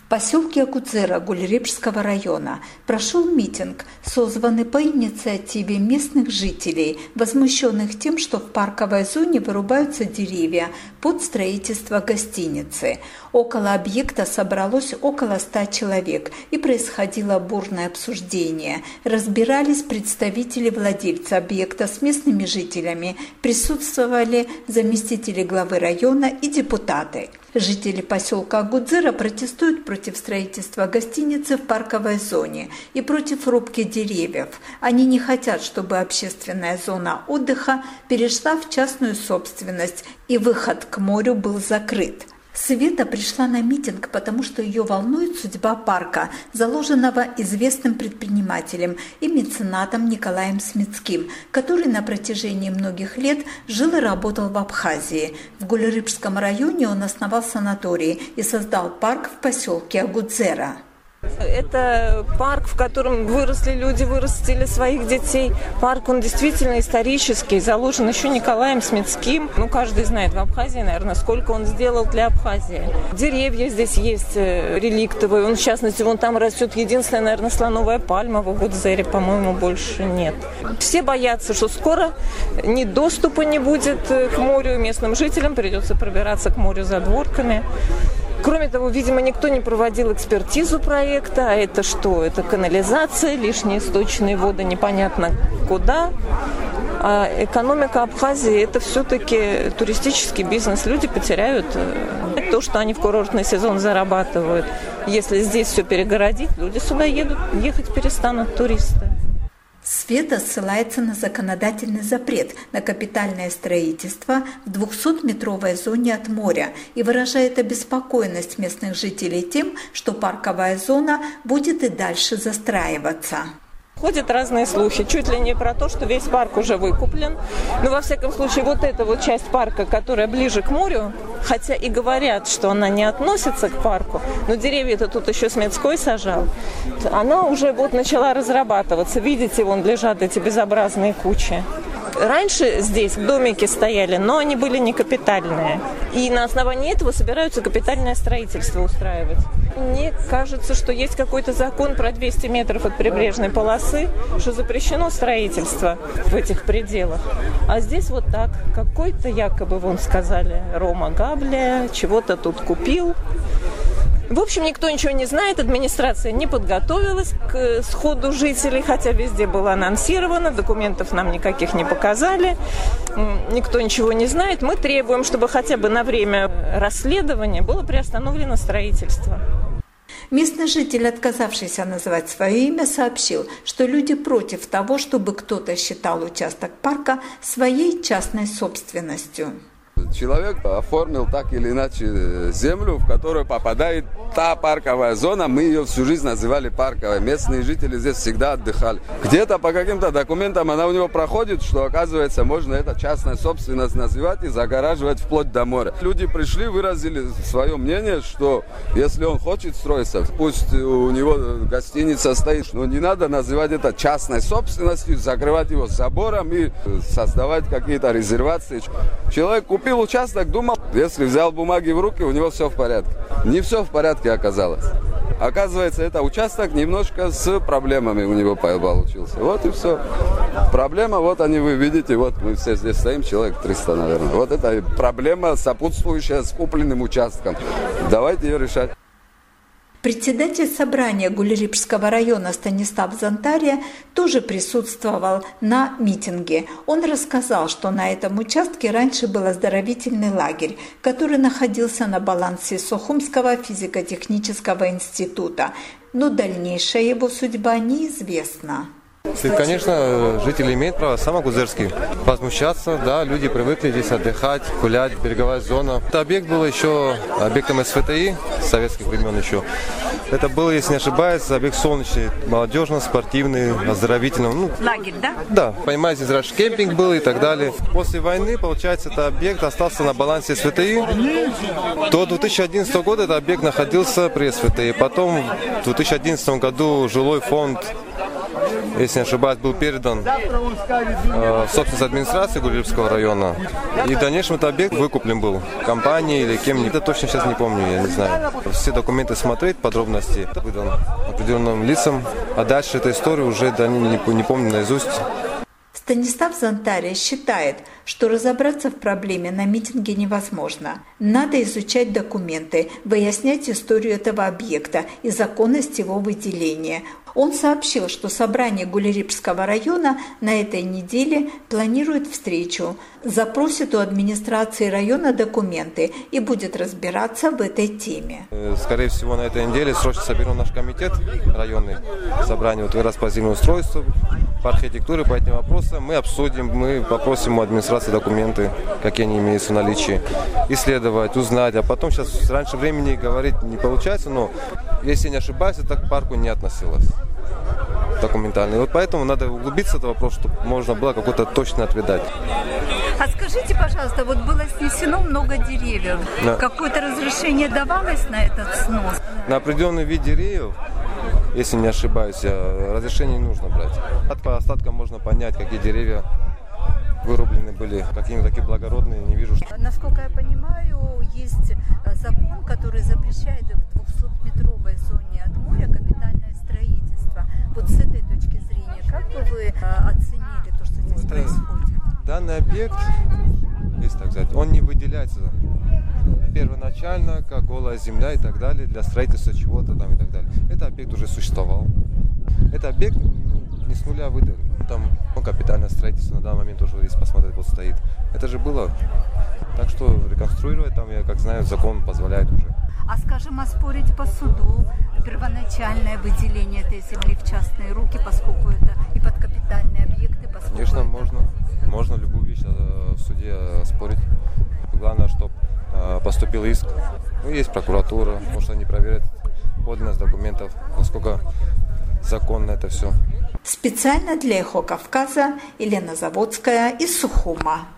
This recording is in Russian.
В поселке Агудзера Гуль-Рипшского района прошел митинг, созванный по инициативе местных жителей, возмущенных тем, что в парковой зоне вырубаются деревья под строительство гостиницы. Около объекта собралось около 100 человек, и происходило бурное обсуждение. Разбирались представители владельца объекта с местными жителями, присутствовали заместители главы района и депутаты. Жители поселка Агудзера протестуют против строительства гостиницы в парковой зоне и против рубки деревьев. Они не хотят, чтобы общественная зона отдыха перешла в частную собственность и выход к морю был закрыт. Света пришла на митинг, потому что ее волнует судьба парка, заложенного известным предпринимателем и меценатом Николаем Смицким, который на протяжении многих лет жил и работал в Абхазии. В Гуль-Рипшском районе он основал санаторий и создал парк в поселке Агудзера. Это парк, в котором выросли люди, вырастили своих детей. Парк, он действительно исторический, заложен еще Николаем Смицким. Каждый знает в Абхазии, наверное, сколько он сделал для Абхазии. Деревья здесь есть реликтовые. В частности, вон там растет единственная, наверное, слоновая пальма в Агудзере, по-моему, больше нет. Все боятся, что скоро ни доступа не будет к морю, местным жителям придется пробираться к морю задворками. Кроме того, видимо, никто не проводил экспертизу проекта. А это что? Это канализация, лишние сточные воды непонятно куда. А экономика Абхазии – это все-таки туристический бизнес. Люди потеряют то, что они в курортный сезон зарабатывают. Если здесь все перегородить, люди сюда ехать перестанут, туристы. Света ссылается на законодательный запрет на капитальное строительство в 200-метровой зоне от моря и выражает обеспокоенность местных жителей тем, что парковая зона будет и дальше застраиваться. Ходят разные слухи, чуть ли не про то, что весь парк уже выкуплен. Но, во всяком случае, вот эта вот часть парка, которая ближе к морю, хотя и говорят, что она не относится к парку, но деревья-то тут еще Смицкой сажал, она уже вот начала разрабатываться. Видите, вон лежат эти безобразные кучи. Раньше здесь домики стояли, но они были не капитальные. И на основании этого собираются капитальное строительство устраивать. Мне кажется, что есть какой-то закон про 200 метров от прибрежной полосы, что запрещено строительство в этих пределах. А здесь вот так. Какой-то якобы, вон сказали, Рома Габля чего-то тут купил. В общем, никто ничего не знает, администрация не подготовилась к сходу жителей, хотя везде было анонсировано, документов нам никаких не показали, никто ничего не знает. Мы требуем, чтобы хотя бы на время расследования было приостановлено строительство. Местный житель, отказавшийся называть свое имя, сообщил, что люди против того, чтобы кто-то считал участок парка своей частной собственностью. Человек оформил так или иначе землю, в которую попадает та парковая зона. Мы ее всю жизнь называли парковой. Местные жители здесь всегда отдыхали. Где-то по каким-то документам она у него проходит, что, оказывается, можно это частная собственность называть и загораживать вплоть до моря. Люди пришли, выразили свое мнение, что если он хочет строиться, пусть у него гостиница стоит, но не надо называть это частной собственностью, закрывать его забором и создавать какие-то резервации. Человек купил участок, думал, если взял бумаги в руки, у него все в порядке. Не все в порядке оказалось. Оказывается, это участок немножко с проблемами у него получился. Вот и все. Проблема, вот они, вы видите, вот мы все здесь стоим, человек 300, наверное. Вот это проблема, сопутствующая с купленным участком. Давайте ее решать. Председатель собрания Гуль-Рипшского района Станислав Зонтария тоже присутствовал на митинге. Он рассказал, что на этом участке раньше был оздоровительный лагерь, который находился на балансе Сухумского физико-технического института, но дальнейшая его судьба неизвестна. Конечно, жители имеют право, сам Агудзерский, возмущаться, да, люди привыкли здесь отдыхать, гулять, береговая зона. Это объект был еще объектом СВТИ, советских времен еще. Это был, если не ошибаюсь, объект солнечный, молодежно-спортивный, оздоровительный. Лагерь, да? Да, понимаете, здесь раньше кемпинг был и так далее. После войны, получается, этот объект остался на балансе СВТИ. До 2011 года этот объект находился при СВТИ. Потом в 2011 году жилой фонд если не ошибаюсь, был передан в собственность администрации Гулерибского района. И в дальнейшем этот объект выкуплен был компанией или кем-нибудь. Точно сейчас не помню, я не знаю. Все документы смотреть, подробности выдан определенным лицам. А дальше эту историю уже не помню наизусть. Станислав Зонтария считает, что разобраться в проблеме на митинге невозможно. Надо изучать документы, выяснять историю этого объекта и законность его выделения. Он сообщил, что собрание Гулерибского района на этой неделе планирует встречу, запросит у администрации района документы и будет разбираться в этой теме. Скорее всего, на этой неделе срочно соберем наш комитет районный, собрание раз по зимнему устройству, по архитектуре, по этим вопросам. Мы обсудим, мы попросим у администрации документы, какие они имеются в наличии, исследовать, узнать. А потом сейчас раньше времени говорить не получается, но если не ошибаюсь, это к парку не относилось документально. И вот поэтому надо углубиться в этот вопрос, чтобы можно было какой-то точный ответ дать. А скажите, пожалуйста, вот было снесено много деревьев. Да. Какое-то разрешение давалось на этот снос? На определенный вид деревьев, если не ошибаюсь, разрешение не нужно брать. По остаткам можно понять, какие деревья вырублены были, какие-нибудь такие благородные, не вижу. Насколько я понимаю, есть закон, который запрещает в 200-метровой зоне от моря капитальное строительство. Вот с этой точки зрения, как бы вы оценили то, что здесь происходит? Данный объект, если так сказать, он не выделяется первоначально, как голая земля и так далее, для строительства чего-то там и так далее. Этот объект уже существовал. Этот объект не с нуля выдан. Там капитальное строительство на данный момент уже, если посмотреть, вот стоит. Это же было. Так что реконструировать там, я как знаю, закон позволяет уже. А скажем, оспорить по суду первоначальное выделение этой земли в частные руки, поскольку это и под капитальные объекты, поскольку конечно, это... можно любую вещь в суде оспорить. Главное, чтобы поступил иск. Ну, есть прокуратура, может, они проверят подлинность документов, насколько законно это все. Специально для Эхо Кавказа Елена Заводская из Сухума.